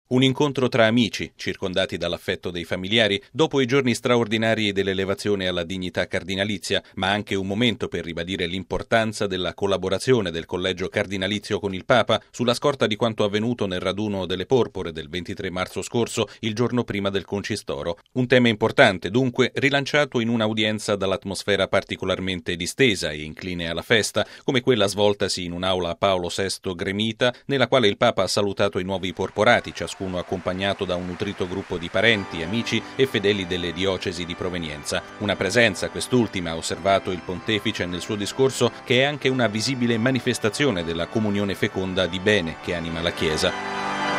Un incontro tra amici, circondati dall'affetto dei familiari, dopo i giorni straordinari dell'elevazione alla dignità cardinalizia, ma anche un momento per ribadire l'importanza della collaborazione del collegio cardinalizio con il Papa, sulla scorta di quanto avvenuto nel raduno delle Porpore del 23 marzo scorso, il giorno prima del concistoro. Un tema importante, dunque, rilanciato in un'udienza dall'atmosfera particolarmente distesa e incline alla festa, come quella svoltasi in un'aula a Paolo VI gremita, nella quale il Papa ha salutato i nuovi porporati, ciascuno accompagnato da un nutrito gruppo di parenti, amici e fedeli delle diocesi di provenienza. Una presenza, quest'ultima, ha osservato il pontefice nel suo discorso, che è anche una visibile manifestazione della comunione feconda di bene che anima la Chiesa.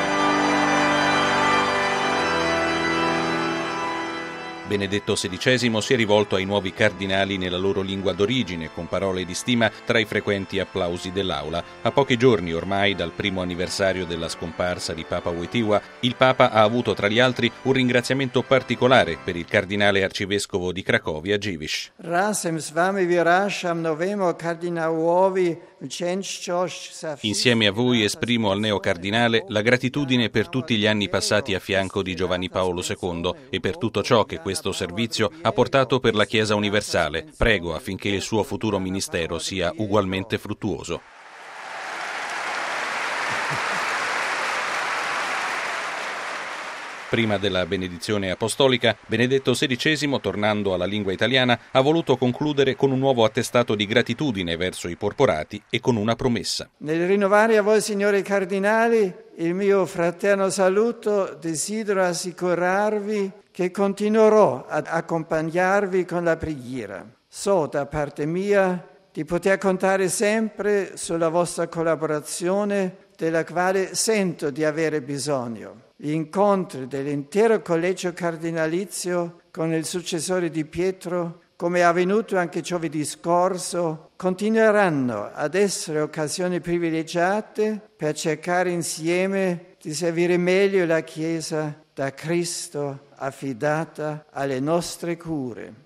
Benedetto XVI si è rivolto ai nuovi cardinali nella loro lingua d'origine, con parole di stima tra i frequenti applausi dell'aula. A pochi giorni ormai dal primo anniversario della scomparsa di Papa Wojtyła, il Papa ha avuto tra gli altri un ringraziamento particolare per il cardinale arcivescovo di Cracovia, Dziwisz. Razem z wami wyrażam nowemu kardynałowi wdzięczność. Insieme a voi esprimo al neocardinale la gratitudine per tutti gli anni passati a fianco di Giovanni Paolo II e per tutto ciò che questo servizio ha portato per la Chiesa universale. Prego affinché il suo futuro ministero sia ugualmente fruttuoso. Prima della benedizione apostolica, Benedetto XVI, tornando alla lingua italiana, ha voluto concludere con un nuovo attestato di gratitudine verso i porporati e con una promessa. Nel rinnovare a voi, signori cardinali, il mio fraterno saluto, desidero assicurarvi che continuerò ad accompagnarvi con la preghiera. So da parte mia di poter contare sempre sulla vostra collaborazione, della quale sento di avere bisogno. Gli incontri dell'intero collegio cardinalizio con il successore di Pietro, come è avvenuto anche giovedì scorso, continueranno ad essere occasioni privilegiate per cercare insieme di servire meglio la Chiesa da Cristo affidata alle nostre cure.